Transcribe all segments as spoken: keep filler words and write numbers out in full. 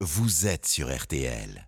vous êtes sur R T L.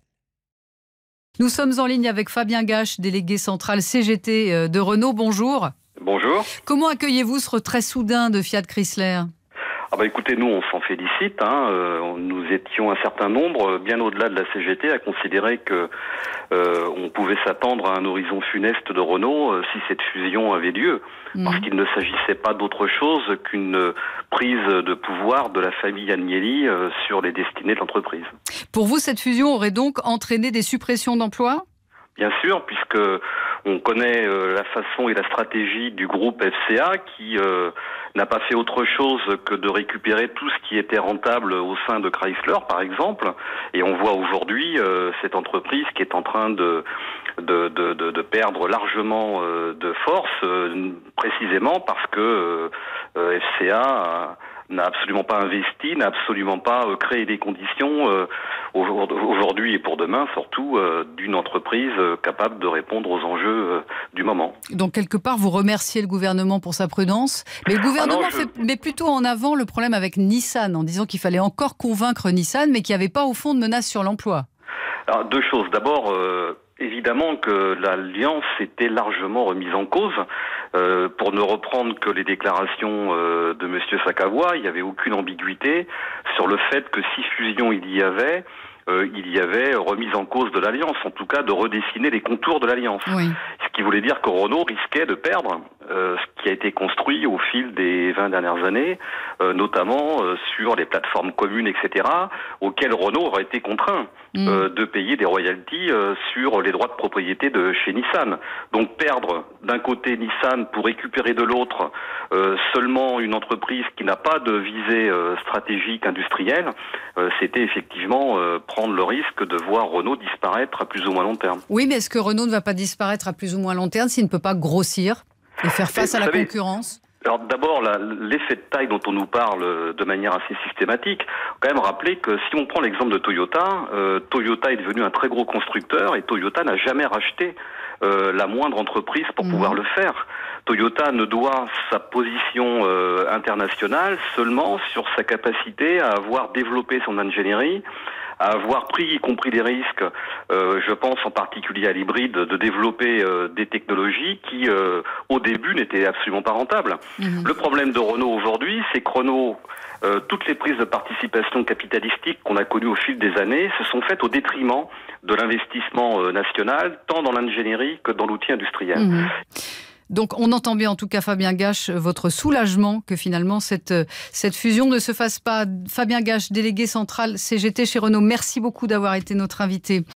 Nous sommes en ligne avec Fabien Gache, délégué central C G T de Renault. Bonjour. Bonjour. Comment accueillez-vous ce retrait soudain de Fiat Chrysler ? Ah bah écoutez, nous on s'en félicite. Hein. Euh, nous étions un certain nombre, bien au-delà de la C G T, à considérer que euh, on pouvait s'attendre à un horizon funeste de Renault euh, si cette fusion avait lieu, mmh. parce qu'il ne s'agissait pas d'autre chose qu'une prise de pouvoir de la famille Agnelli euh, sur les destinées de l'entreprise. Pour vous, cette fusion aurait donc entraîné des suppressions d'emplois ? Bien sûr, puisque on connaît euh, la façon et la stratégie du groupe F C A qui euh, n'a pas fait autre chose que de récupérer tout ce qui était rentable au sein de Chrysler, par exemple. Et on voit aujourd'hui euh, cette entreprise qui est en train de de, de, de, de perdre largement euh, de force, euh, précisément parce que euh, F C A a, n'a absolument pas investi, n'a absolument pas euh, créé les conditions euh, aujourd'hui et pour demain, surtout, euh, d'une entreprise euh, capable de répondre aux enjeux euh, du moment. Donc, quelque part, vous remerciez le gouvernement pour sa prudence, mais le gouvernement ah non, je... fait, met plutôt en avant le problème avec Nissan, en disant qu'il fallait encore convaincre Nissan, mais qu'il n'y avait pas, au fond, de menace sur l'emploi. Alors, deux choses. D'abord, euh, évidemment que l'alliance était largement remise en cause. Euh, pour ne reprendre que les déclarations euh, de Monsieur Sakawa, il n'y avait aucune ambiguïté sur le fait que si fusion il y avait, euh, il y avait remise en cause de l'alliance, en tout cas de redessiner les contours de l'alliance. Oui. Ce qui voulait dire que Renault risquait de perdre euh, ce qui a été construit au fil des vingt dernières années, euh, notamment euh, sur les plateformes communes, et cetera, auxquelles Renault aurait été contraint mmh. euh, de payer des royalties euh, sur les droits de propriété de chez Nissan. Donc perdre d'un côté Nissan pour récupérer de l'autre euh, seulement une entreprise qui n'a pas de visée euh, stratégique industrielle, euh, c'était effectivement euh, prendre le risque de voir Renault disparaître à plus ou moins long terme. Oui, mais est-ce que Renault ne va pas disparaître à plus ou moins long terme s'il ne peut pas grossir et faire face et à la savez, concurrence ? Alors d'abord, la, l'effet de taille dont on nous parle de manière assez systématique, quand même rappeler que si on prend l'exemple de Toyota, euh, Toyota est devenu un très gros constructeur et Toyota n'a jamais racheté euh, la moindre entreprise pour mmh. pouvoir le faire. Toyota ne doit sa position euh, internationale seulement sur sa capacité à avoir développé son ingénierie, à avoir pris, y compris des risques, euh, je pense en particulier à l'hybride, de développer euh, des technologies qui, euh, au début, n'étaient absolument pas rentables. Mmh. Le problème de Renault aujourd'hui, c'est que Renault, euh, toutes les prises de participation capitalistique qu'on a connues au fil des années, se sont faites au détriment de l'investissement euh, national, tant dans l'ingénierie que dans l'outil industriel. Mmh. Donc on entend bien en tout cas Fabien Gache votre soulagement que finalement cette, cette fusion ne se fasse pas. Fabien Gache, délégué central C G T chez Renault, merci beaucoup d'avoir été notre invité.